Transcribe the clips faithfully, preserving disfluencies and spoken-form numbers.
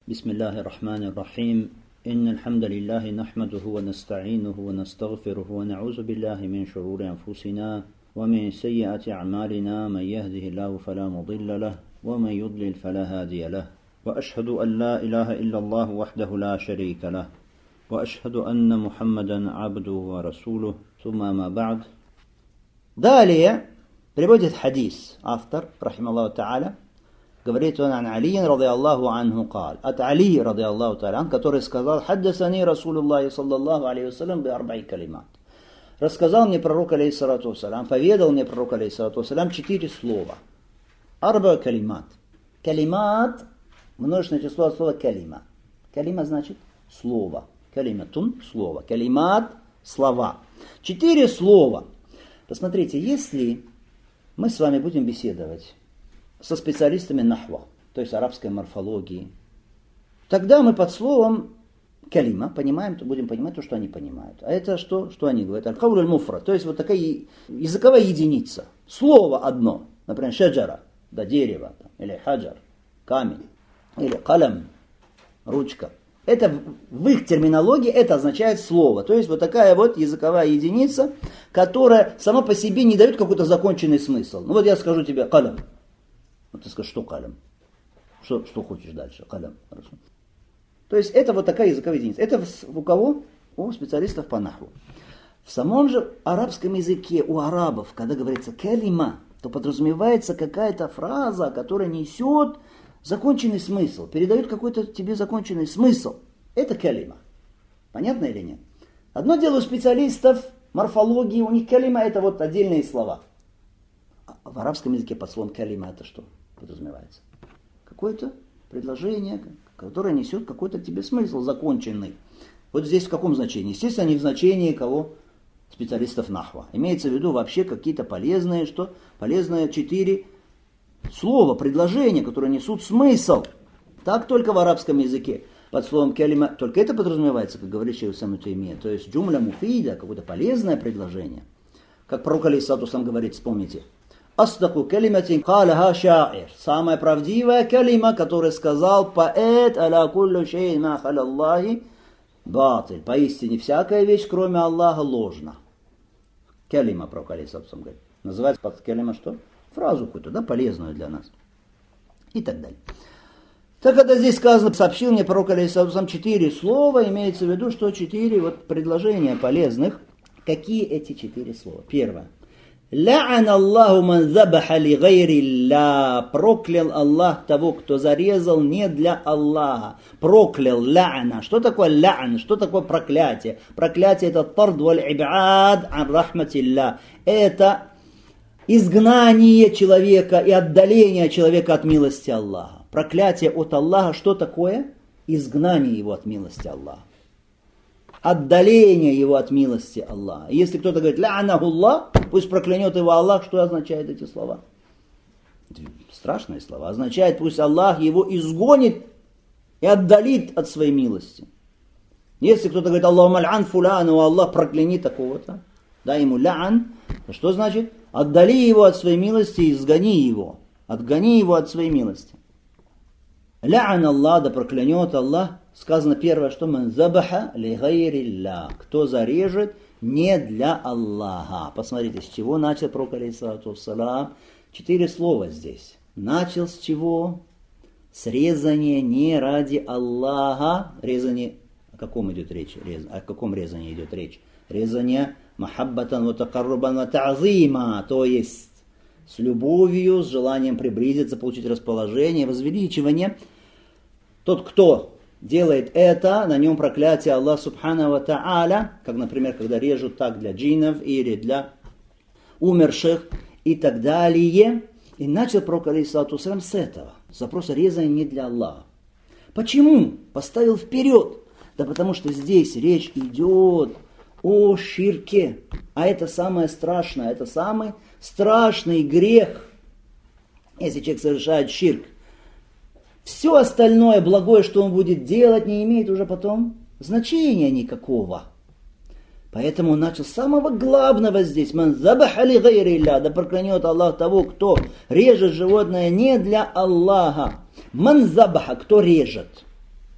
بسم الله الرحمن الرحيم إن الحمد لله نحمده ونستعينه ونستغفره ونعوذ بالله من شرور أنفسنا ومن سيئات أعمالنا من يهده الله فلا مضل له ومن يضلل فلا هادي له وأشهد أن لا إله إلا الله وحده لا شريك له وأشهد أن محمدا عبده ورسوله ثم ما بعد. Далее приводит хадис автор, рахималлаху та'аля, говорит он ан Али, ради Аллаху анху, кал. От Али, ради Аллаху та'аля, который сказал: «Хаддасани Расулуллахи саллаллаху алейхи вассалям би арбаи калимат». Рассказал мне пророк, алейхиссалату вассалям, поведал мне пророк, алейхиссалату вассалям, четыре слова. Арба калимат. Калимат, множественное число от слова калима. Калима значит слово. Калиматун – слово. Калимат – слова. Четыре слова. Посмотрите, если мы с вами будем беседовать со специалистами нахва, то есть арабской морфологии, тогда мы под словом калима понимаем, то будем понимать то, что они понимают. А это что? Что они говорят? Аль-кауль аль-муфрад, то есть вот такая языковая единица. Слово одно, например, шаджара, да, дерево, или хаджар, камень, или калам, ручка. Это в их терминологии это означает слово. То есть вот такая вот языковая единица, которая сама по себе не дает какой-то законченный смысл. Ну вот я скажу тебе калам. Вот ты скажешь, что калам? Что, что хочешь дальше? Калам. Хорошо. То есть это вот такая языковая единица. Это у кого? У специалистов по нахву. В самом же арабском языке у арабов, когда говорится калима, то подразумевается какая-то фраза, которая несет законченный смысл, передает какой-то тебе законченный смысл. Это калима. Понятно или нет? Одно дело у специалистов морфологии, у них калима это вот отдельные слова. А в арабском языке под словом калима это что подразумевается? Какое-то предложение, которое несет какой-то тебе смысл законченный. Вот здесь в каком значении? Естественно, не в значении кого? Специалистов нахва. Имеется в виду вообще какие-то полезные, что? Полезные четыре слова, предложения, которые несут смысл. Так только в арабском языке. Под словом калима только это подразумевается, как говорит шейх ибн Таймия. То есть джумля муфида, какое-то полезное предложение. Как пророк алейхиссалату вассалям говорит, вспомните. Астаку калиматин калаха шаир. Самая правдивая калима, которую сказал поэт, аля куллю шейн ма халаллахи батиль. Поистине всякая вещь, кроме Аллаха, ложна. Калима, пророк алейхиссалату вассалям говорит. Называется под калима что? Фразу какую-то, да, полезную для нас. И так далее. Так, когда здесь сказано, сообщил мне пророк алейхиссалату вассалям четыре слова, имеется в виду, что четыре вот предложения полезных. Какие эти четыре слова? Первое. Ла'ан Аллаху ман забаха ли гайри ля. Проклял Аллах того, кто зарезал не для Аллаха. Проклял, ла'на. Что такое ла'н? Что такое проклятие? Проклятие это тард валь ибад ан рахматилля. Это изгнание человека и отдаление человека от милости Аллаха. Проклятие от Аллаха что такое? Изгнание его от милости Аллаха. Отдаление его от милости Аллаха. Если кто-то говорит «Ла'нахуллах», пусть проклянет его Аллах, что означает эти слова? Это страшные слова. Означает, пусть Аллах его изгонит и отдалит от своей милости. Если кто-то говорит «Аллаху маль'ан фуляну», Аллах прокляни такого-то, дай ему «ла'ан», что значит? Отдали его от своей милости и изгони его. Отгони его от своей милости. Ла'ан Аллах, да проклянет Аллах. Сказано первое, что ман забаха ли гайрилля. Кто зарежет не для Аллаха. Посмотрите, с чего начал пророк алейхиссалату вассалям. Четыре слова здесь. Начал с чего? С резания не ради Аллаха. Резание, о каком идет речь? Рез, о каком резании идет речь? Резание махаббатан ва такаррубан ва та'зима, то есть с любовью, с желанием приблизиться, получить расположение, возвеличивание. Тот, кто делает это, на нем проклятие Аллаха субхану ва та'аля, как, например, когда режут так для джиннов или для умерших и так далее. И начал пророк алейхиссалату вассалям с этого, с вопроса резания не для Аллаха. Почему? Поставил вперед. Да потому что здесь речь идет о ширке. А это самое страшное, это самый страшный грех, если человек совершает ширк. Все остальное благое, что он будет делать, не имеет уже потом значения никакого. Поэтому он начал с самого главного здесь. Ман забаха ли гайрилля. Да проклянет Аллах того, кто режет животное не для Аллаха. Ман забаха, кто режет.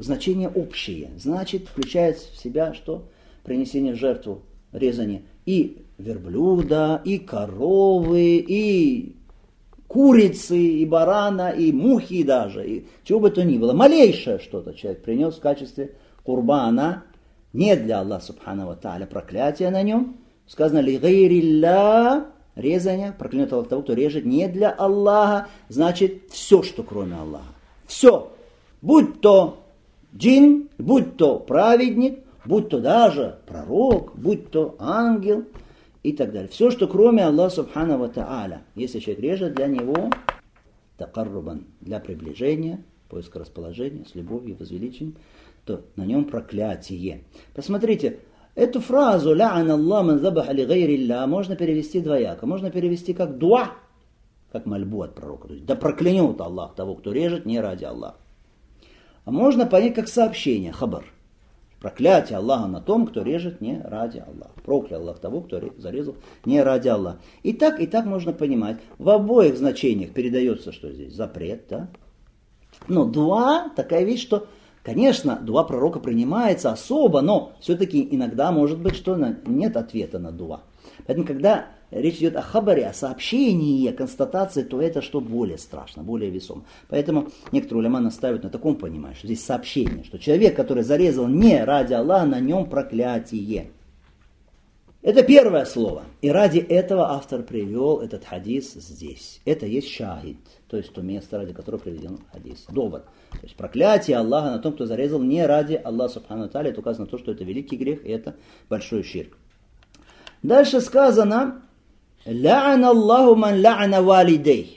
значение общее. Значит, включает в себя что? Принесение в жертву, резание и верблюда, и коровы, и курицы, и барана, и мухи даже, и чего бы то ни было. Малейшее что-то человек принес в качестве курбана, не для Аллаха субхану ва тааля, проклятие на нем. Сказано ли гайрилля, резание, проклянет Аллах того, кто режет не для Аллаха, значит все, что кроме Аллаха. Все. Будь то джин, будь то праведник, будь то даже пророк, будь то ангел и так далее. Все, что кроме Аллаха субхану ва тааля. Если человек режет для него такаррубан, для приближения, поиска расположения, с любовью, возвеличением, то на нем проклятие. Посмотрите, эту фразу «Ля'ан Аллах ман забаха ли гайрилля» можно перевести двояко. Можно перевести как дуа, как мольбу от пророка. То есть, да проклянет Аллах того, кто режет не ради Аллаха. А можно понять как сообщение, хабар. Проклятие Аллаха на том, кто режет не ради Аллаха. Проклял Аллах того, кто зарезал не ради Аллаха. И так, и так можно понимать. В обоих значениях передается, что здесь запрет, да? Но дуа такая вещь, что, конечно, дуа пророка принимается особо, но все-таки иногда может быть, что нет ответа на дуа. Поэтому, когда речь идет о хабаре, о сообщении, о констатации, то это что более страшно, более весомо. Поэтому некоторые уляма настаивают на таком понимании, что здесь сообщение, что человек, который зарезал не ради Аллаха, на нем проклятие. Это первое слово. И ради этого автор привел этот хадис здесь. Это есть шахид, то есть то место, ради которого приведен хадис. Довод. То есть проклятие Аллаха на том, кто зарезал не ради Аллаха субхану ва тааля. Это указано на то, что это великий грех и это большой ширк. Дальше сказано «Ля'ана Аллаху ман ля'ана валидей».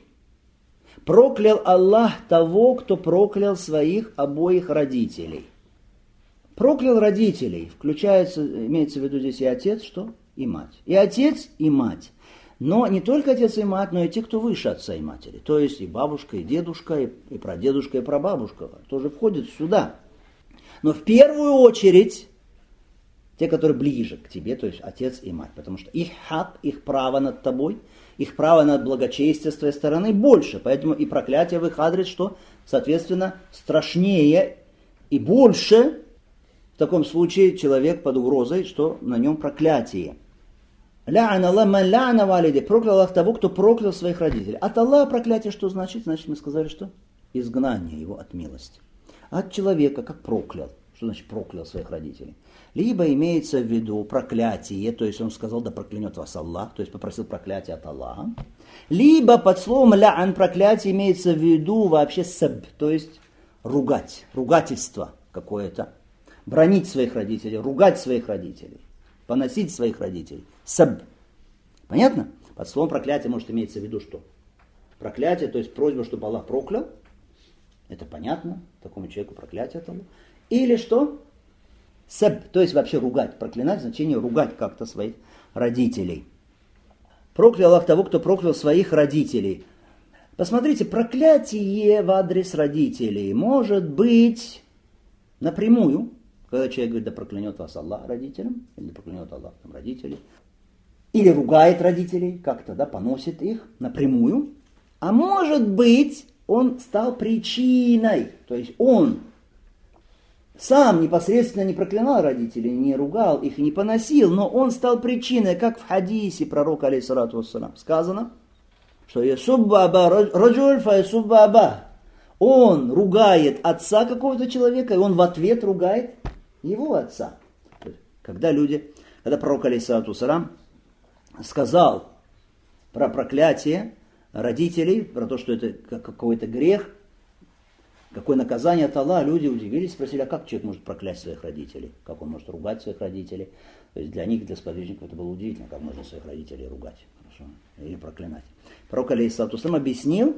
Проклял Аллах того, кто проклял своих обоих родителей. Проклял родителей, включается, имеется в виду здесь и отец, что? И мать. И отец, и мать. Но не только отец и мать, но и те, кто выше отца и матери. То есть и бабушка, и дедушка, и, и прадедушка, и прабабушка тоже входят сюда. Но в первую очередь те, которые ближе к тебе, то есть отец и мать. Потому что их хак, их право над тобой, их право над благочестие с твоей стороны больше. Поэтому и проклятие в их адрес, что, соответственно, страшнее и больше. В таком случае человек под угрозой, что на нем проклятие. Ля'ан Аллах ман ля'ана валидей. Проклял Аллах того, кто проклял своих родителей. От Аллаха проклятие что значит? Значит, мы сказали, что изгнание его от милости. От человека, как проклял. Что значит проклял своих родителей? Либо имеется в виду проклятие, то есть он сказал, да проклянет вас Аллах, то есть попросил проклятие от Аллаха. Либо под словом ля'ан проклятие имеется в виду вообще саб, то есть ругать, ругательство какое-то. Бранить своих родителей, ругать своих родителей, поносить своих родителей. Саб. Понятно? Под словом проклятие может иметься в виду что? Проклятие, то есть просьба, чтобы Аллах проклял. Это понятно, такому человеку проклятие от Аллаха. Или что? Саб, то есть вообще ругать. Проклинать, значение ругать как-то своих родителей. Проклял Аллах того, кто проклял своих родителей. Посмотрите, проклятие в адрес родителей может быть напрямую. Когда человек говорит, да проклянет вас Аллах родителям, или да проклянет Аллах там, родителей, или ругает родителей, как-то да, поносит их напрямую. А может быть, он стал причиной, то есть он сам непосредственно не проклинал родителей, не ругал их, не поносил, но он стал причиной, как в хадисе пророка, алейхиссалату вассалам, сказано, что «Ясубба аба раджуль фа ясубба аба». Он ругает отца какого-то человека, и он в ответ ругает его отца. Когда люди, когда пророк, алейхиссалату вассалам, сказал про проклятие родителей, про то, что это какой-то грех, какое наказание от Аллаха, люди удивились, спросили, а как человек может проклясть своих родителей? Как он может ругать своих родителей? То есть для них, для сподвижников, это было удивительно, как можно своих родителей ругать, хорошо, или проклинать. Пророк, алейхиссалату вассалам, объяснил,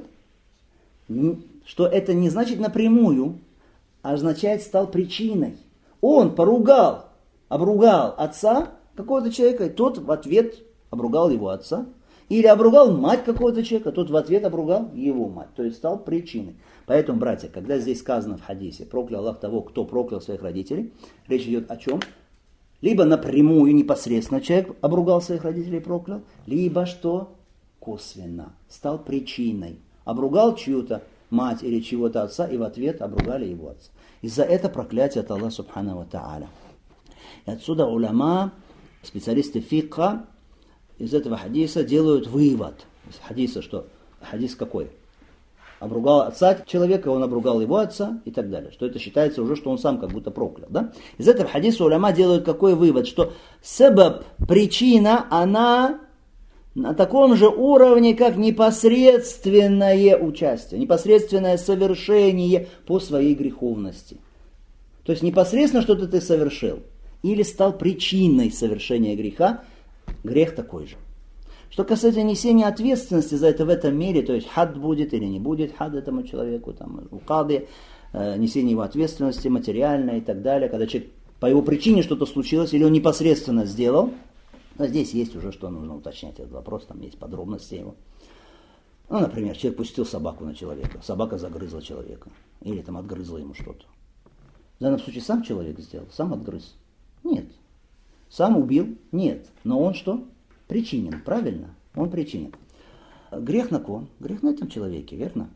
что это не значит напрямую, а означает стал причиной. Он поругал, обругал отца какого-то человека, и тот в ответ обругал его отца. Или обругал мать какого-то человека, тот в ответ обругал его мать. То есть стал причиной. Поэтому, братья, когда здесь сказано в хадисе, проклял Аллах того, кто проклял своих родителей, речь идет о чем? Либо напрямую, непосредственно человек обругал своих родителей и проклял, либо что? Косвенно. Стал причиной. Обругал чью-то мать или чего-то отца, и в ответ обругали его отца. И за это проклятие от Аллаха Субхану ва Тааля. И отсюда уляма, специалисты фикха, из этого хадиса делают вывод. Из хадиса что? Хадис какой? Обругал отца человека, он обругал его отца и так далее. Что это считается уже, что он сам как будто проклял. Да? Из этого хадиса уляма делают какой вывод? Что сабаб, причина, она на таком же уровне, как непосредственное участие, непосредственное совершение по своей греховности. То есть непосредственно что-то ты совершил или стал причиной совершения греха, грех такой же. Что касается несения ответственности за это в этом мире, то есть хад будет или не будет хад этому человеку, там, у кады, э, несение его ответственности материальной и так далее, когда человек по его причине что-то случилось или он непосредственно сделал, но здесь есть уже что нужно уточнять этот вопрос, там есть подробности его. Ну, например, человек пустил собаку на человека, собака загрызла человека, или там отгрызла ему что-то. В данном случае сам человек сделал, сам отгрыз? Нет. Сам убил? Нет. Но он что? Причинен, правильно? Он причинен. Грех на ком? Грех на этом человеке, верно?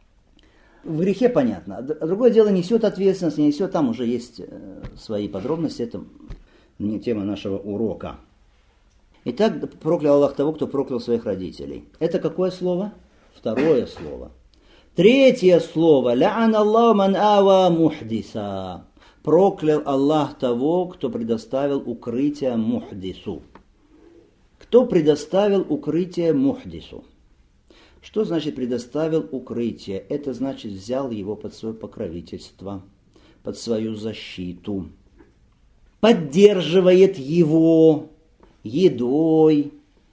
В грехе понятно. А другое дело, несет ответственность, не несет, там уже есть свои подробности, это не тема нашего урока. Итак, проклял Аллах того, кто проклял своих родителей. Это какое слово? Второе слово. Третье слово. Ля'ан Аллаху ман ава мухдиса. Проклял Аллах того, кто предоставил укрытие мухдису. Кто предоставил укрытие мухдису? Что значит предоставил укрытие? Это значит взял его под свое покровительство, под свою защиту. Поддерживает его едой,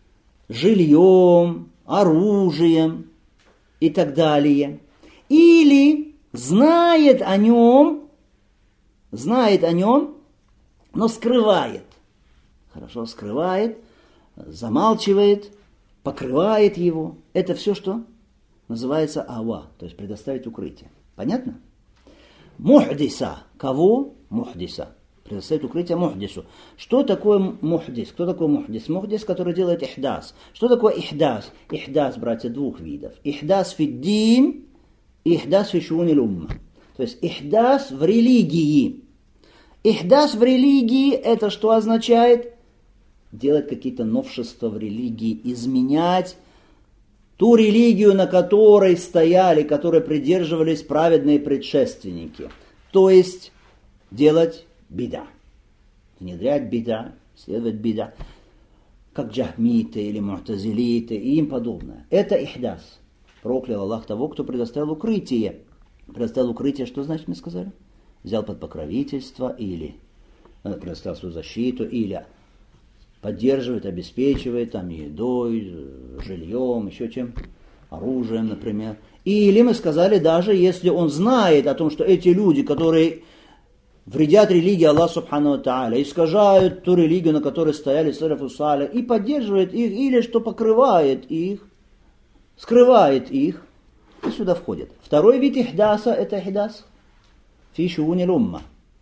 жильем, оружием и так далее. Или знает о нем, знает о нем, но скрывает. Хорошо, скрывает, замалчивает, покрывает его. Это все, что называется ава, то есть предоставить укрытие. Понятно? Мухдиса. Кого? Мухдиса. Предоставить укрытие мухдису. Что такое мухдис? Кто такой мухдис? Мухдис, который делает ихдас. Что такое ихдас? Ихдас, братья, двух видов. Ихдас фиддин, ихдас фи шуунил умма. То есть ихдас в религии. Ихдас в религии это что означает? Делать какие-то новшества в религии, изменять ту религию, на которой стояли, которой придерживались праведные предшественники. То есть делать бида. Внедрять бида, следовать бида, как джахмиты или му'тазилиты и им подобное. Это ихдас. Проклял Аллах того, кто предоставил укрытие. Предоставил укрытие, что значит, мы сказали? Взял под покровительство или предоставил свою защиту, или поддерживает, обеспечивает там едой, жильем, еще чем, оружием, например. Или мы сказали, даже если он знает о том, что эти люди, которые вредят религии Аллаха Субхану ва Тааля, искажают ту религию, на которой стояли салафу салих, и поддерживает их, или что покрывает их, скрывает их, и сюда входит. Второй вид ихдаса, это ихдас фи шуунил умма.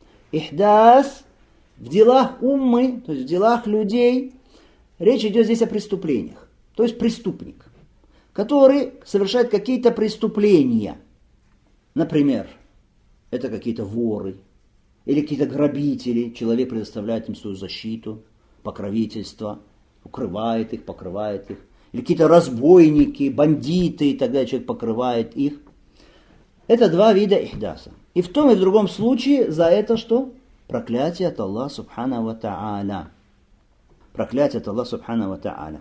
Ихдас в делах уммы, то есть в делах людей, речь идет здесь о преступлениях. То есть преступник, который совершает какие-то преступления. Например, это какие-то воры или какие-то грабители. Человек предоставляет им свою защиту, покровительство, укрывает их, покрывает их. Или какие-то разбойники, бандиты и так далее, человек покрывает их. Это два вида ихдаса. И в том и в другом случае за это что? Проклятие от Аллаха Субхану ва Тааля. Проклятие от Аллаха Субхану ва Тааля.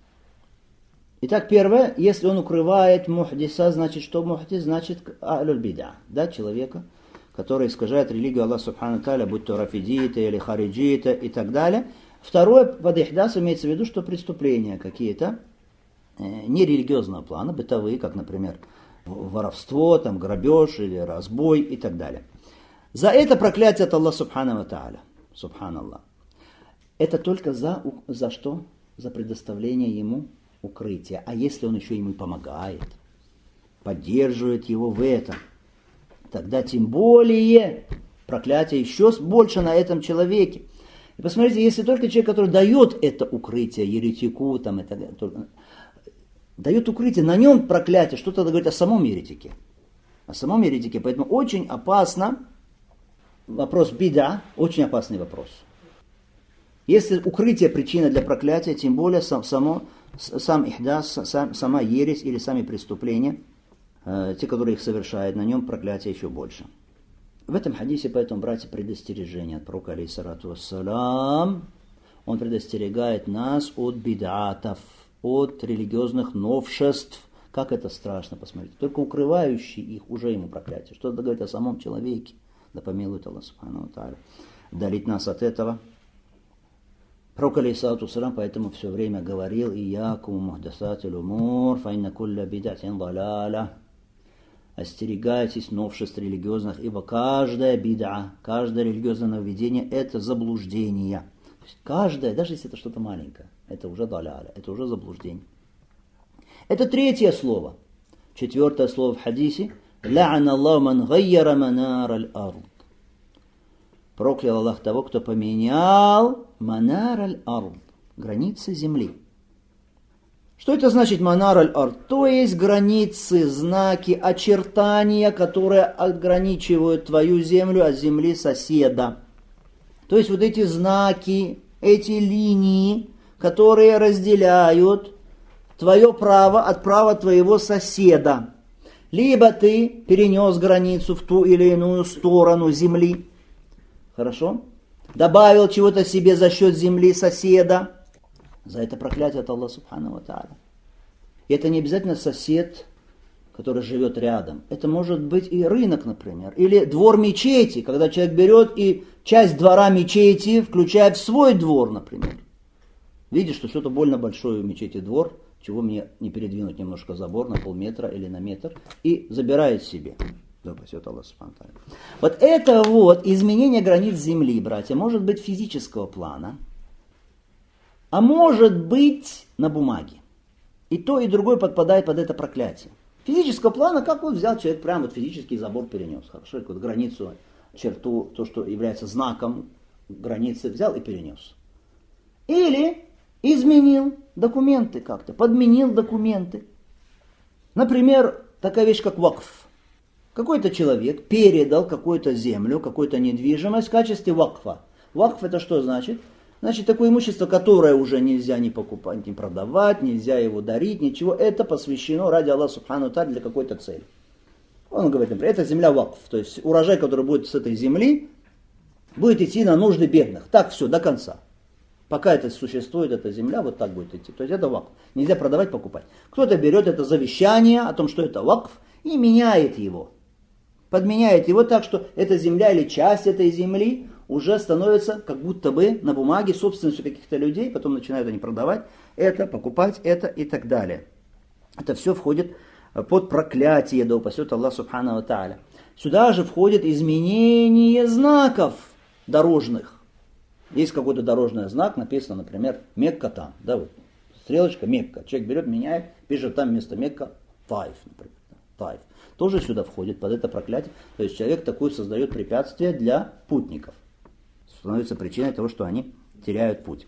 Итак, первое, если он укрывает мухдиса, значит, что мухдис? Значит, а'люль бида, да, человека, который искажает религию Аллаха Субхану ва Тааля, будь то рафидиты или хариджиты и так далее. Второе, под ихдас имеется в виду, что преступления какие-то э, нерелигиозного плана, бытовые, как, например, воровство, там, грабеж или разбой и так далее. За это проклятие от Аллаха Субхану ва Тааля. Субханаллах. Это только за, за что? За предоставление ему укрытия. А если он еще ему помогает, поддерживает его в этом, тогда тем более проклятие еще больше на этом человеке. И посмотрите, если только человек, который дает это укрытие еретику, там, и так далее, только, дает укрытие, на нем проклятие, что тогда говорит о самом еретике? о самом еретике. Поэтому очень опасно, вопрос бида, очень опасный вопрос. Если укрытие причина для проклятия, тем более сам, само, сам ихдас, сам, сама ересь или сами преступления, э, те, которые их совершают, на нем проклятие еще больше. В этом хадисе, поэтому, братья, предостережение от пророка, алейхиссалату вассалам. Он предостерегает нас от бид'атов, от религиозных новшеств. Как это страшно, посмотрите. Только укрывающий их уже ему проклятие. Что это говорит о самом человеке? Да помилует Аллах субхану ва тааля. Далит нас от этого. Пророк, алейхиссалату вассалам, поэтому все время говорил: «Иякум мухдасатил умур, фа инна кулля бид'атин далаля». Остерегайтесь новшеств религиозных, ибо каждая бид'a, каждое религиозное нововведение – это заблуждение. То есть каждое, даже если это что-то маленькое, это уже даляля, это уже заблуждение. Это третье слово. Четвертое слово в хадисе. «Ла'ана Аллаху ман гайяра манар аль-ард». Проклял Аллах того, кто поменял манар аль-ард, границы земли. Что это значит манар аль-ард? То есть границы, знаки, очертания, которые ограничивают твою землю от земли соседа. То есть вот эти знаки, эти линии, которые разделяют твое право от права твоего соседа. Либо ты перенес границу в ту или иную сторону земли. Хорошо? Добавил чего-то себе за счет земли соседа. За это проклятие от Аллаха субхану ва тааля. И это не обязательно сосед, который живет рядом. Это может быть и рынок, например. Или двор мечети, когда человек берет и часть двора мечети включает в свой двор, например. Видишь, что что-то больно большой у мечети двор, чего мне не передвинуть немножко забор на полметра или на метр, и забирает себе. Да, спасет Аллах субхану ва тааля. Вот это вот изменение границ земли, братья, может быть физического плана, а может быть на бумаге. И то, и другое подпадает под это проклятие. Физического плана, как вот взял человек, прям вот физический забор перенес. Хорошо, вот границу, черту, то, что является знаком границы, взял и перенес. Или изменил документы как-то, подменил документы. Например, такая вещь, как вакф. Какой-то человек передал какую-то землю, какую-то недвижимость в качестве вакфа. Вакф это что значит? Значит, такое имущество, которое уже нельзя ни покупать, ни продавать, нельзя его дарить, ничего, это посвящено ради Аллаха субхану ва тааля для какой-то цели. Он говорит, например, это земля вакф, то есть урожай, который будет с этой земли, будет идти на нужды бедных. Так все, до конца. Пока это существует, эта земля, вот так будет идти. То есть это вакф. Нельзя продавать, покупать. Кто-то берет это завещание о том, что это вакф, и меняет его. Подменяет его так, что эта земля или часть этой земли уже становится как будто бы на бумаге собственностью каких-то людей, потом начинают они продавать это, покупать это и так далее. Это все входит под проклятие, да упасет Аллах субхану ва тааля. Сюда же входит изменение знаков дорожных. Есть какой-то дорожный знак, написано, например, Мекка там, да, вот, стрелочка Мекка. Человек берет, меняет, пишет там вместо Мекка Таиф, например, Таиф. Тоже сюда входит под это проклятие. То есть человек такой создает препятствие для путников. Становится причиной того, что они теряют путь.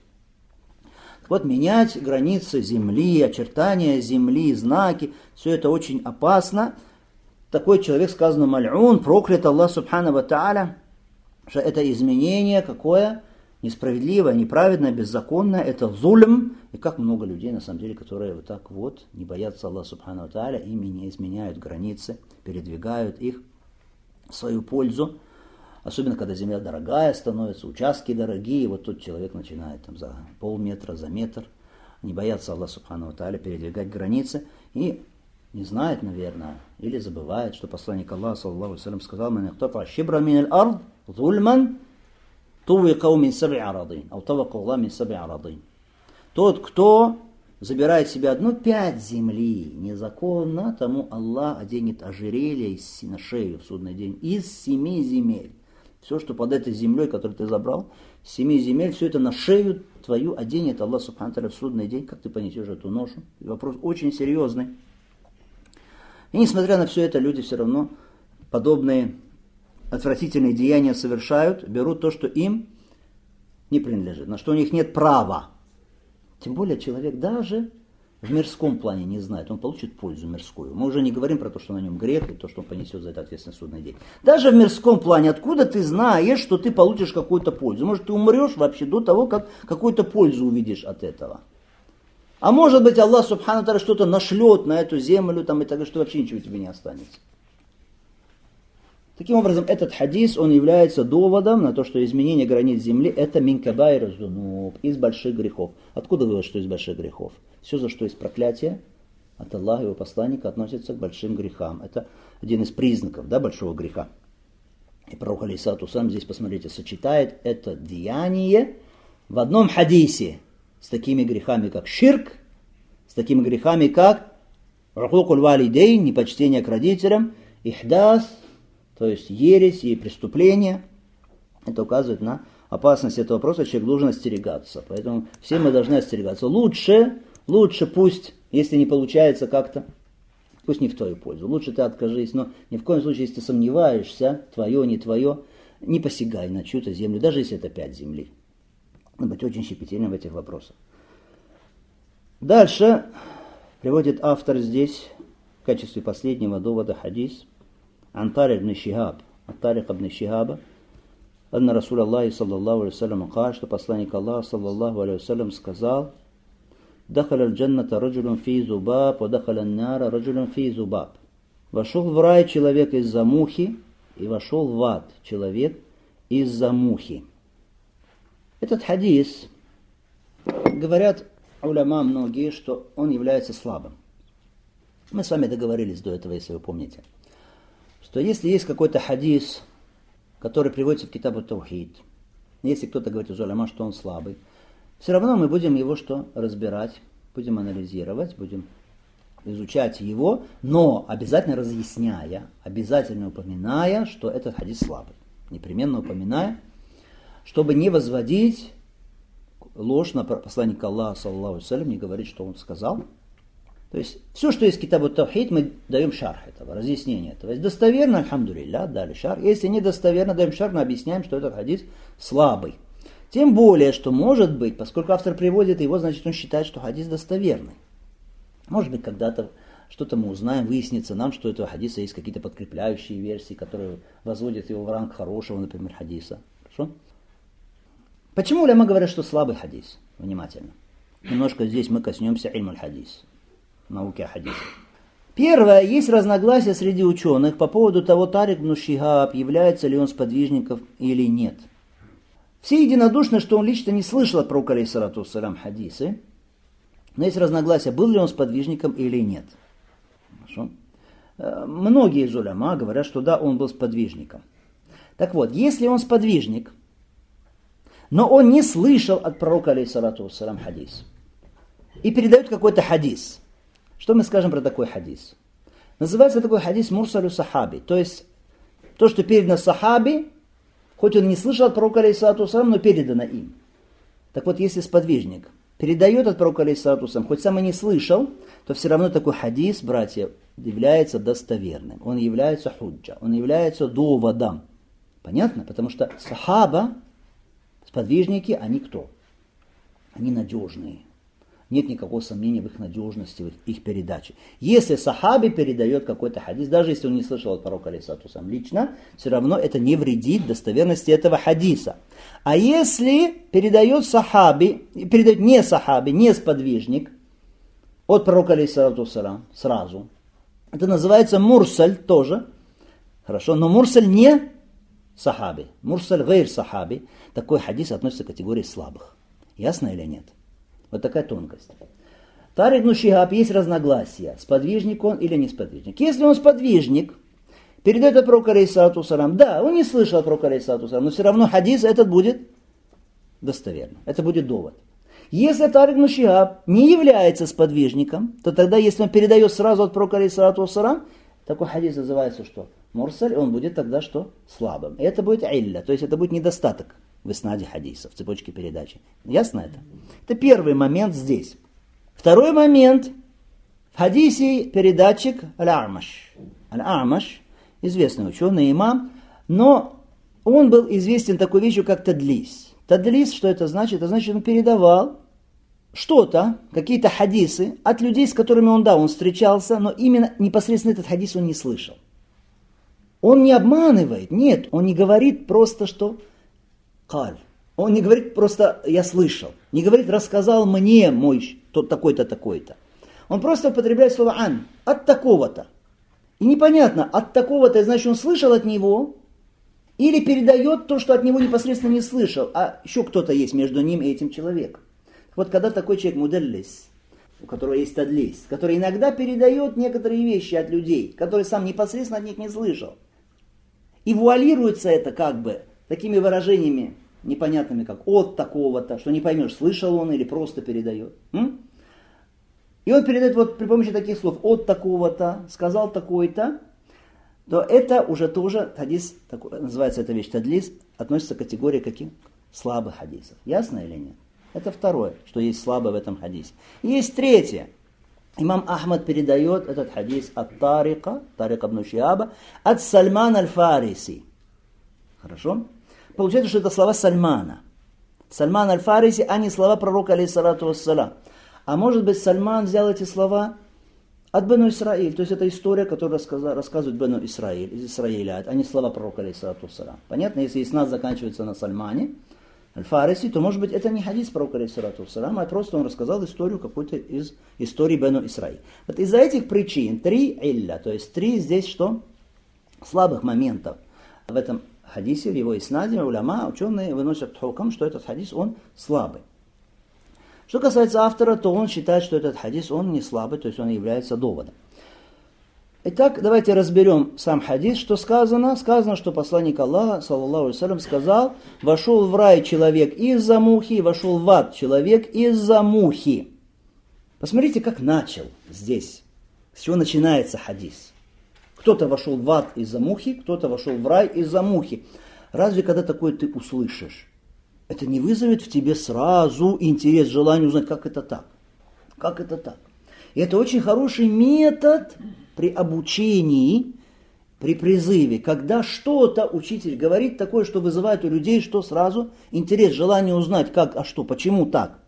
Так вот, менять границы земли, очертания земли, знаки, все это очень опасно. Такой человек, сказано, маль'ун, проклят Аллах субхану ва тааля, что это изменение какое? Несправедливое, неправедное, беззаконное, это зулм. И как много людей, на самом деле, которые вот так вот не боятся Аллаха субхану ва тааля, ими не изменяют границы, передвигают их в свою пользу. Особенно, когда земля дорогая становится, участки дорогие, вот тут человек начинает там, за полметра, за метр, не бояться Аллаха субхану ва тааля, передвигать границы, и не знает, наверное, или забывает, что посланник Аллаха, саллаллаху алейхи ва саллям, сказал: «Ман ихтата шибра мин аль-ард зульман тувиқау мин саб'и арадин, ау тавака Аллах мин саб'и арадин». Тот, кто забирает себе одну пять земли незаконно, тому Аллах оденет ожерелье на шею в судный день из семи земель. Все, что под этой землей, которую ты забрал, семи земель, все это на шею твою оденет Аллах субхану ва тааля в судный день. Как ты понесешь эту ношу? Вопрос очень серьезный. И несмотря на все это, люди все равно подобные отвратительные деяния совершают, берут то, что им не принадлежит, на что у них нет права. Тем более человек даже в мирском плане не знает, он получит пользу мирскую. Мы уже не говорим про то, что на нем грех и то, что он понесет за это ответственность в судный день. Даже в мирском плане, откуда ты знаешь, что ты получишь какую-то пользу? Может, ты умрешь вообще до того, как какую-то пользу увидишь от этого. А может быть, Аллах Субхану Тааля что-то нашлет на эту землю там, и так далее, что вообще ничего тебе не останется. Таким образом, этот хадис, он является доводом на то, что изменение границ земли это мин кабаир зунуб, из больших грехов. Откуда вывод, что из больших грехов? Все, за что есть проклятие от Аллаха и его посланника, относится к большим грехам. Это один из признаков, да, большого греха. И пророк алейхиссалату вассалям здесь, посмотрите, сочетает это деяние в одном хадисе с такими грехами, как ширк, с такими грехами, как рухукуль валидейн, непочтение к родителям, ихдас, то есть ересь и преступления. Это указывает на опасность этого вопроса, человек должен остерегаться. Поэтому все мы должны остерегаться. Лучше, лучше пусть, если не получается как-то, пусть не в твою пользу. Лучше ты откажись, но ни в коем случае, если ты сомневаешься, твое, не твое, не посягай на чью-то землю, даже если это пять земли. Надо быть очень щепетильным в этих вопросах. Дальше приводит автор здесь в качестве последнего довода хадис عن طارق بن شهاب от Тарика ибн Шихаба, أن رسول الله صلى الله عليه وسلم قال, что посланник Аллаха صلى الله عليه وسلم сказал: دخل الجنة رجل في ذباب ودخل النار رجل في ذباب. Вошел в рай человек из-за мухи, и вошел в ад человек из-за мухи. Этот хадис, говорят уляма многие, что он является слабым. Мы с вами договорились до этого, если вы помните, что если есть какой-то хадис, который приводится в Китабу Таухид, если кто-то говорит из уляма, что он слабый, все равно мы будем его что? Разбирать, будем анализировать, будем изучать его, но обязательно разъясняя, обязательно упоминая, что этот хадис слабый. Непременно упоминая, чтобы не возводить ложь на посланника Аллаха, саллаллаху алейхи ва саллям, не говорить, что он сказал. То есть все, что есть в Китабу Таухид, мы даем шарх этого, разъяснение этого. Если достоверно, альхамдулилля, дали шарх. Если недостоверно, даем шарх, но объясняем, что этот хадис слабый. Тем более, что может быть, поскольку автор приводит его, значит он считает, что хадис достоверный. Может быть, когда-то что-то мы узнаем, выяснится нам, что у этого хадиса есть какие-то подкрепляющие версии, которые возводят его в ранг хорошего, например, хадиса. Хорошо? Почему уляма говорят, что слабый хадис? Внимательно. Немножко здесь мы коснемся ильмуль хадис, науки о хадисе. Первое, есть разногласия среди ученых по поводу того, Тарик ибн Шихаб, является ли он сподвижником или нет. Все единодушны, что он лично не слышал от пророка алейхиссалату вассалям хадисы, но есть разногласия, был ли он сподвижником или нет. Хорошо? Многие из уляма говорят, что да, он был сподвижником. Так вот, если он сподвижник, но он не слышал от пророка алейхиссалату вассалям хадис, и передает какой-то хадис, что мы скажем про такой хадис? Называется такой хадис мурсалю сахаби, то есть то, что передано сахаби, хоть он не слышал от пророка алейхиссалату вассалям, но передано им. Так вот, если сподвижник передает от пророка алейхиссалату вассалям, хоть сам и не слышал, то все равно такой хадис, братья, является достоверным. Он является худжа, он является доводом. Понятно? Потому что сахаба, сподвижники, они кто? Они надежные. Нет никакого сомнения в их надежности, в их передаче. Если сахаби передает какой-то хадис, даже если он не слышал от пророка алейхиссалату вассалям лично, все равно это не вредит достоверности этого хадиса. А если передает сахаби, передает не сахаби, не сподвижник от пророка алейхиссалату вассалям сразу, это называется мурсаль тоже. Хорошо, но мурсаль не сахаби. Мурсаль гайр сахаби. Такой хадис относится к категории слабых. Ясно или нет? Вот такая тонкость. Тарик ибн Шихаб, есть разногласия, сподвижник он или не сподвижник. Если он сподвижник, передает от пророка алейхиссалату вассалям, да, он не слышал от пророка алейхиссалату вассалям, но все равно хадис этот будет достоверным. Это будет довод. Если Тарик ибн Шихаб не является сподвижником, то тогда, если он передает сразу от пророка алейхиссалату вассалям, такой хадис называется что? Мурсаль, он будет тогда что? Слабым. И это будет илля, то есть это будет недостаток в иснаде хадиса, в цепочке передачи. Ясно это? Это первый момент здесь. Второй момент. В хадисе передатчик Аль-Амаш. Аль-Амаш, известный ученый, имам, но он был известен такой вещью, как тадлис. Тадлис, что это значит? Это значит, он передавал что-то, какие-то хадисы от людей, с которыми он, да, он встречался, но именно непосредственно этот хадис он не слышал. Он не обманывает, нет, он не говорит просто, что «каль». Он не говорит просто «я слышал», не говорит «рассказал мне мой тот такой-то, такой-то». Он просто употребляет слово «ан», «от такого-то». И непонятно, от такого-то, значит, он слышал от него, или передает то, что от него непосредственно не слышал, а еще кто-то есть между ним и этим человеком. Вот когда такой человек мудаллис, у которого есть тадлис, который иногда передает некоторые вещи от людей, которые сам непосредственно от них не слышал, и вуалируется это как бы такими выражениями непонятными, как от такого-то, что не поймешь, слышал он или просто передает. М? И он передает вот при помощи таких слов от такого-то, сказал такой-то, то это уже тоже хадис, такой, называется эта вещь тадлис, относится к категории каких? Слабых хадисов. Ясно или нет? Это второе, что есть слабое в этом хадисе. И есть третье. Имам Ахмад передает этот хадис от Тарика, Тарика ибн Шиаба, от Сальмана аль-Фариси. Хорошо? Получается, что это слова Сальмана. Сальман аль-Фариси, а не слова пророка, алейхиссалату вассалам. А может быть, Сальман взял эти слова от Бену Исраиль. То есть это история, которую рассказывает Бену Исраиль, из Исраиля, а не слова пророка, алейхиссалату вассалам. Понятно? Если иснад заканчивается на Сальмане аль-Фариси, то может быть это не хадис пророка, алейхиссалату вассалам, а просто он рассказал историю какой-то из историй Бену Исраиль. Вот из-за этих причин, три илля, то есть три здесь что? Слабых моментов в этом хадисе, в его иснаде, уляма, ученые выносят хукам, что этот хадис, он слабый. Что касается автора, то он считает, что этот хадис, он не слабый, то есть он является доводом. Итак, давайте разберем сам хадис, что сказано. Сказано, что посланник Аллаха, саллаллаху алейхи ва саллям, сказал: вошел в рай человек из-за мухи, вошел в ад человек из-за мухи. Посмотрите, как начал здесь, с чего начинается хадис. Кто-то вошел в ад из-за мухи, кто-то вошел в рай из-за мухи. Разве когда такое ты услышишь, это не вызовет в тебе сразу интерес, желание узнать, как это так? Как это так? И это очень хороший метод при обучении, при призыве, когда что-то учитель говорит такое, что вызывает у людей, что сразу интерес, желание узнать, как, а что, почему так.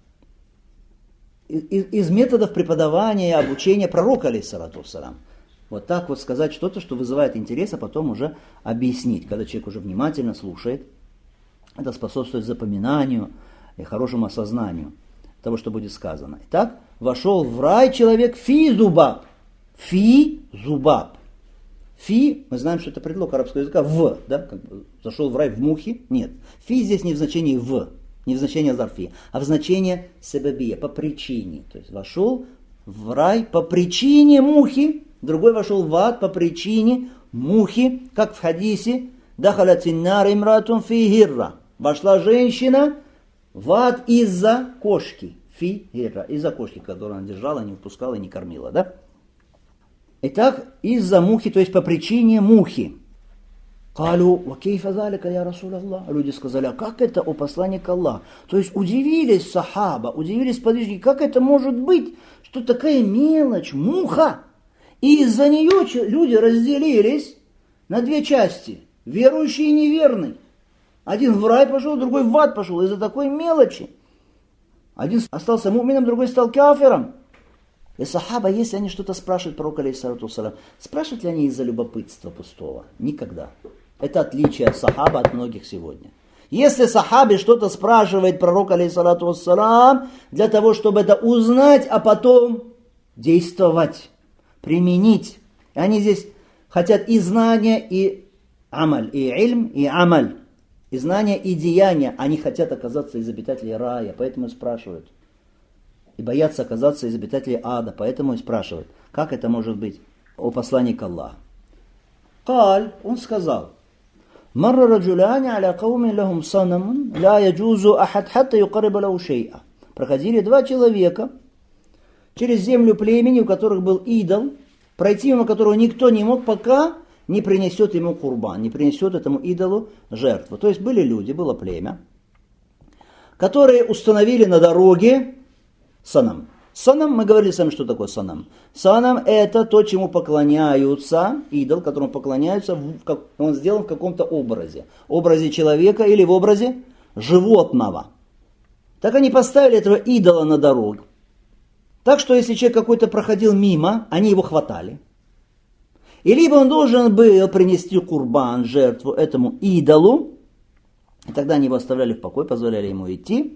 Из, из методов преподавания и обучения пророка, алейхиссалату вассалам. Вот так вот сказать что-то, что вызывает интерес, а потом уже объяснить, когда человек уже внимательно слушает. Это способствует запоминанию и хорошему осознанию того, что будет сказано. Итак, вошел в рай человек фи зубаб. Фи зубаб. Фи, мы знаем, что это предлог арабского языка, в, да, как бы зашел в рай в мухи. Нет. Фи здесь не в значении в, не в значении зарфи, а в значении себабия, по причине. То есть вошел в рай по причине мухи, другой вошел в ад по причине мухи, как в хадисе дахалатиннар имратун фи гирра. Вошла женщина в ад из-за кошки. Фи гирра, из-за кошки, которую она держала, не выпускала и не кормила, да? Итак, из-за мухи, то есть по причине мухи. Калю, ва кейфа залика, я Расул Аллах. Люди сказали: а как это, о посланник Аллах? То есть удивились сахаба, удивились подвижники, как это может быть, что такая мелочь, муха. И из-за нее люди разделились на две части, верующий и неверный. Один в рай пошел, другой в ад пошел из-за такой мелочи. Один остался мумином, другой стал кафиром. И сахаба, если они что-то спрашивают пророка, алейхиссалату вассалам, спрашивают ли они из-за любопытства пустого? Никогда. Это отличие сахаба от многих сегодня. Если сахаби что-то спрашивает пророк, алейхиссалату вассалам, для того, чтобы это узнать, а потом действовать, применить. Они здесь хотят и знания, и амаль, и ильм, и амаль. И знания, и деяния. Они хотят оказаться из обитателей рая, поэтому и спрашивают. И боятся оказаться из обитателей ада, поэтому и спрашивают, как это может быть, о посланник Аллаха. Каль, он сказал: марра раджуляни аля каумин лахум санамун, ла яджузу ахад хатта юкариба лаху шей'a. Проходили два человека через землю племени, у которых был идол, пройти мимо которого никто не мог, пока не принесет ему курбан, не принесет этому идолу жертву. То есть были люди, было племя, которые установили на дороге санам. Санам, мы говорили сами, что такое санам. Санам — это то, чему поклоняются, идол, которому поклоняются, в, как, он сделан в каком-то образе. Образе человека или в образе животного. Так они поставили этого идола на дорогу. Так что если человек какой-то проходил мимо, они его хватали. И либо он должен был принести курбан, жертву этому идолу, и тогда они его оставляли в покое, позволяли ему идти,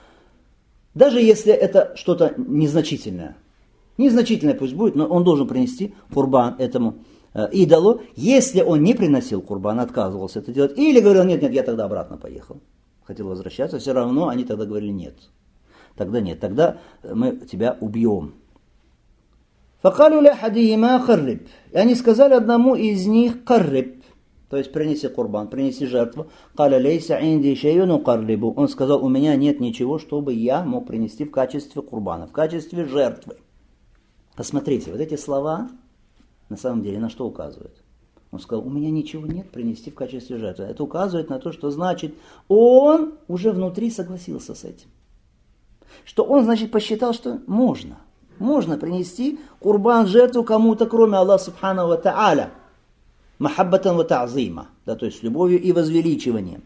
даже если это что-то незначительное. Незначительное пусть будет, но он должен принести курбан этому э, идолу. Если он не приносил курбан, отказывался это делать, или говорил, нет, нет, я тогда обратно поехал, хотел возвращаться, все равно они тогда говорили, нет. Тогда нет, тогда мы тебя убьем. فَقَالُوا لَحَدِيهِمَا قَرِّبْ. И они сказали одному из них «карриб», то есть принеси курбан, принеси жертву. قَالَ لَيْسَ عِنْدِي شَيْءٌ أُقَرِّبُ. Он сказал, у меня нет ничего, чтобы я мог принести в качестве курбана, в качестве жертвы. Посмотрите, вот эти слова на самом деле на что указывают? Он сказал, у меня ничего нет принести в качестве жертвы. Это указывает на то, что значит, он уже внутри согласился с этим. Что он, значит, посчитал, что можно. Можно принести курбан, жертву кому-то, кроме Аллаха Субхану ва Тааля. Махаббатан ва та'зима. Да, то есть с любовью и возвеличиванием.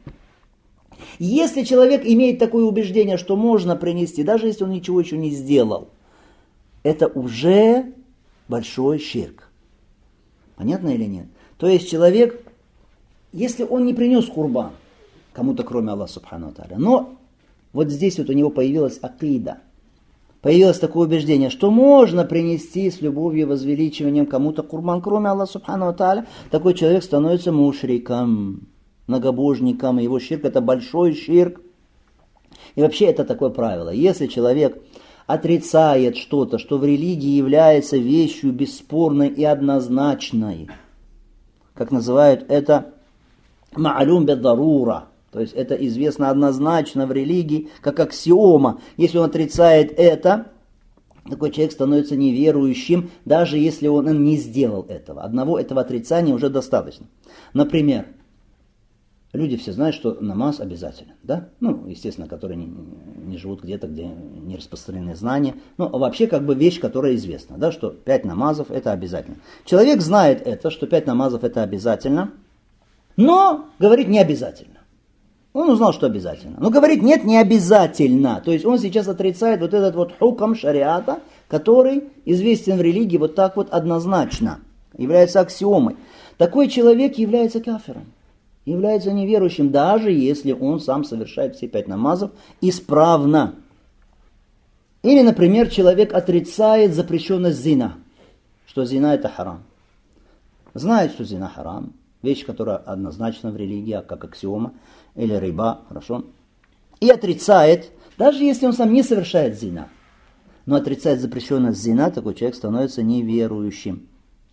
Если человек имеет такое убеждение, что можно принести, даже если он ничего еще не сделал, это уже большой ширк. Понятно или нет? То есть человек, если он не принес курбан кому-то, кроме Аллаха Субхану ва Тааля, но вот здесь вот у него появилась акида, появилось такое убеждение, что можно принести с любовью и возвеличиванием кому-то курбан, кроме Аллаха Субхану ва Тааля, такой человек становится мушриком, многобожником, его ширк это большой ширк. И вообще это такое правило, если человек отрицает что-то, что в религии является вещью бесспорной и однозначной, как называют это ма'лум бед-дарура, то есть это известно однозначно в религии, как аксиома. Если он отрицает это, такой человек становится неверующим, даже если он не сделал этого. Одного этого отрицания уже достаточно. Например, люди все знают, что намаз обязателен, да? Ну, естественно, которые не, не живут где-то, где не распространены знания. Ну, а вообще как бы вещь, которая известна, да, что пять намазов это обязательно. Человек знает это, что пять намазов это обязательно, но говорит не обязательно. Он узнал, что обязательно. Но говорит, нет, не обязательно. То есть он сейчас отрицает вот этот вот хукам шариата, который известен в религии вот так вот однозначно, является аксиомой. Такой человек является кафиром, является неверующим, даже если он сам совершает все пять намазов исправно. Или, например, человек отрицает запрещенность зина, что зина это харам. Знает, что зина харам, вещь, которая однозначна в религии, как аксиома, или риба, хорошо, и отрицает, даже если он сам не совершает зина, но отрицает запрещенность зина, такой человек становится неверующим.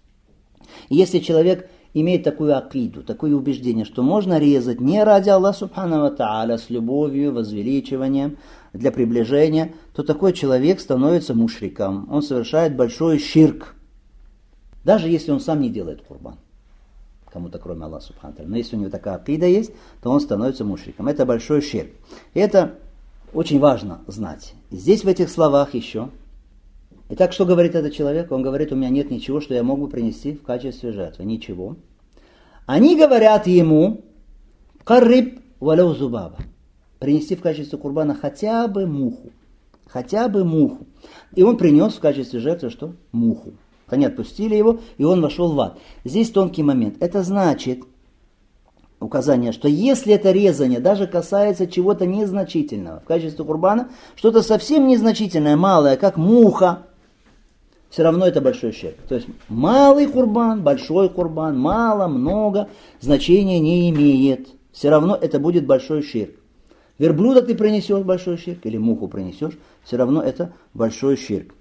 И если человек имеет такую акиду, такое убеждение, что можно резать не ради Аллаха Субхану ва Тааля, с любовью, возвеличиванием, для приближения, то такой человек становится мушриком, он совершает большой ширк, даже если он сам не делает курбан кому-то, кроме Аллаха Субхану ва Тааля. Но если у него такая акида есть, то он становится мушриком. Это большой ширк. И это очень важно знать. И здесь в этих словах еще. Итак, что говорит этот человек? Он говорит, у меня нет ничего, что я мог бы принести в качестве жертвы. Ничего. Они говорят ему, карриб валяу зубаба. Принести в качестве курбана хотя бы муху. Хотя бы муху. И он принес в качестве жертвы что? Муху. Они отпустили его, и он вошел в ад. Здесь тонкий момент. Это значит указание, что если это резание даже касается чего-то незначительного, в качестве курбана, что-то совсем незначительное, малое, как муха, все равно это большой ширк. То есть малый курбан, большой курбан, мало, много, значения не имеет. Все равно это будет большой ширк. Верблюда ты принесешь большой ширк, или муху принесешь, все равно это большой ширк.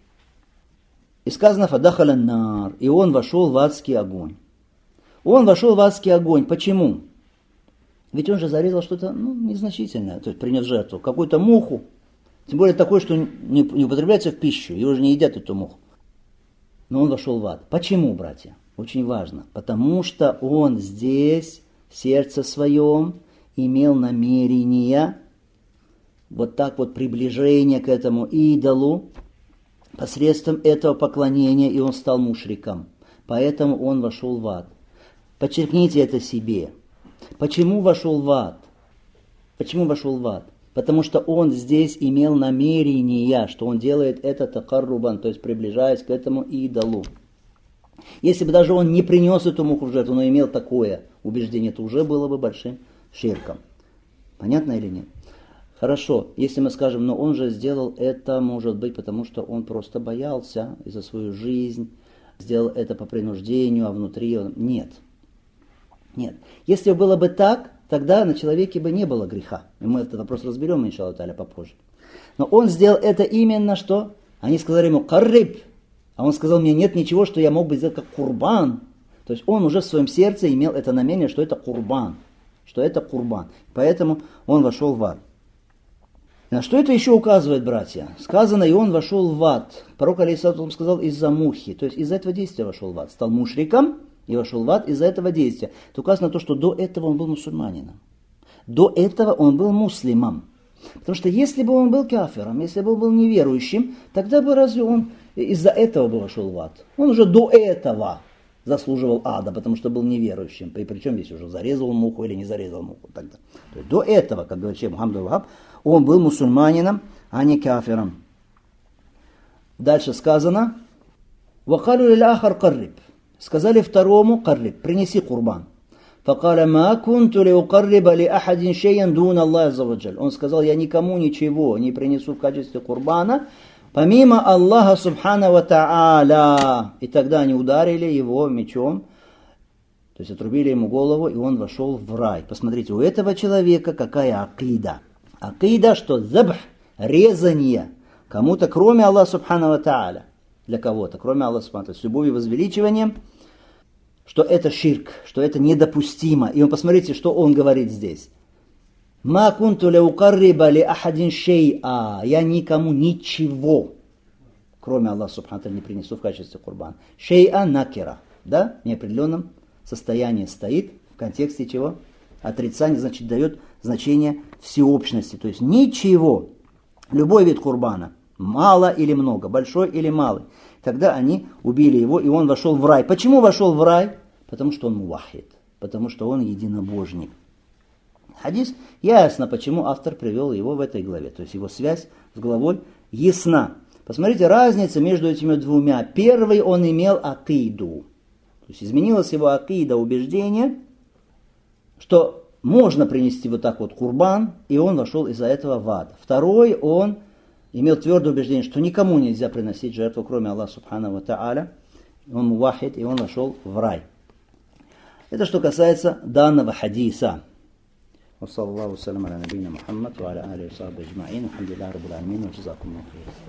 И сказано, фадахаля нар, и он вошел в адский огонь. Он вошел в адский огонь. Почему? Ведь он же зарезал что-то ну, незначительное, то есть принес жертву, какую-то муху, тем более такое, что не, не употребляется в пищу, его же не едят эту муху. Но он вошел в ад. Почему, братья? Очень важно. Потому что он здесь, в сердце своем, имел намерение, вот так вот приближение к этому идолу, посредством этого поклонения, и он стал мушриком. Поэтому он вошел в ад. Подчеркните это себе. Почему вошел в ад? Почему вошел в ад? Потому что он здесь имел намерение, что он делает это такаррубан, то есть приближаясь к этому идолу. Если бы даже он не принес эту муху в жертву, но имел такое убеждение, то уже было бы большим ширком. Понятно или нет? Хорошо, если мы скажем, но он же сделал это, может быть, потому что он просто боялся и за свою жизнь, сделал это по принуждению, а внутри он... Нет. Нет. Если было бы так, тогда на человеке бы не было греха. И мы этот вопрос разберем, иншаллах та'аля, попозже. Но он сделал это именно что? Они сказали ему «карриб», а он сказал, мне нет ничего, что я мог бы сделать как курбан. То есть он уже в своем сердце имел это намерение, что это курбан. Что это курбан. Поэтому он вошел в ад. На что это еще указывает, братья? Сказано, и он вошел в ад. Пророк алейхиссалату сказал, из-за мухи. То есть из-за этого действия вошел в ад. Стал мушриком и вошел в ад из-за этого действия. Это указано на то, что до этого он был мусульманином. До этого он был муслимом. Потому что если бы он был кафиром, если бы он был неверующим, тогда бы разве он из-за этого бы вошел в ад? Он уже до этого заслуживал ада, потому что был неверующим. И причем здесь уже зарезал муху или не зарезал муху тогда. То есть до этого, как говорит шейх Мухаммад аль-Вахаб, он был мусульманином, а не кафиром. Дальше сказано, «Вакалю лил-ахар карриб». Сказали второму карриб, принеси курбан. فقال ما كنت لأقرب لأحد شيئا دون الله عز وجل. Он сказал, я никому ничего не принесу в качестве курбана, помимо Аллаха субхана ва та'аля. И тогда они ударили его мечом, то есть отрубили ему голову, и он вошел в рай. Посмотрите, у этого человека какая акида. Акида, что забх, резание кому-то, кроме Аллаха субхана ва та'аля. Для кого-то, кроме Аллаха субхана ва та'аля. С любовью и возвеличиванием, что это ширк, что это недопустимо. И он, посмотрите, что он говорит здесь. «Ма кунту ля укарриба ли ахадин шей'a». Я никому ничего, кроме Аллаха субхана ва та'аля, не принесу в качестве курбана. Шей'a накира. Да? В неопределенном состоянии стоит. В контексте чего? Отрицание, значит, дает значение всеобщности. То есть ничего. Любой вид курбана. Мало или много, большой или малый. Тогда они убили его, и он вошел в рай. Почему вошел в рай? Потому что он мувахид, потому что он единобожник. Хадис ясно, почему автор привел его в этой главе. То есть его связь с главой ясна. Посмотрите, разница между этими двумя. Первый он имел акиду. То есть изменилась его акида, убеждение, что можно принести вот так вот курбан, и он вошел из-за этого в ад. Второй он имел твердое убеждение, что никому нельзя приносить жертву, кроме Аллаха субхана ва та'аля. Он мувахид, и он вошел в рай. Это что касается данного хадиса. Wa sallallahu sallam ala nabiyina Muhammad wa ala alihi wa sahbihi ajma'in. Alhamdulillah rabbil alamin wa jazakumullahu khairan.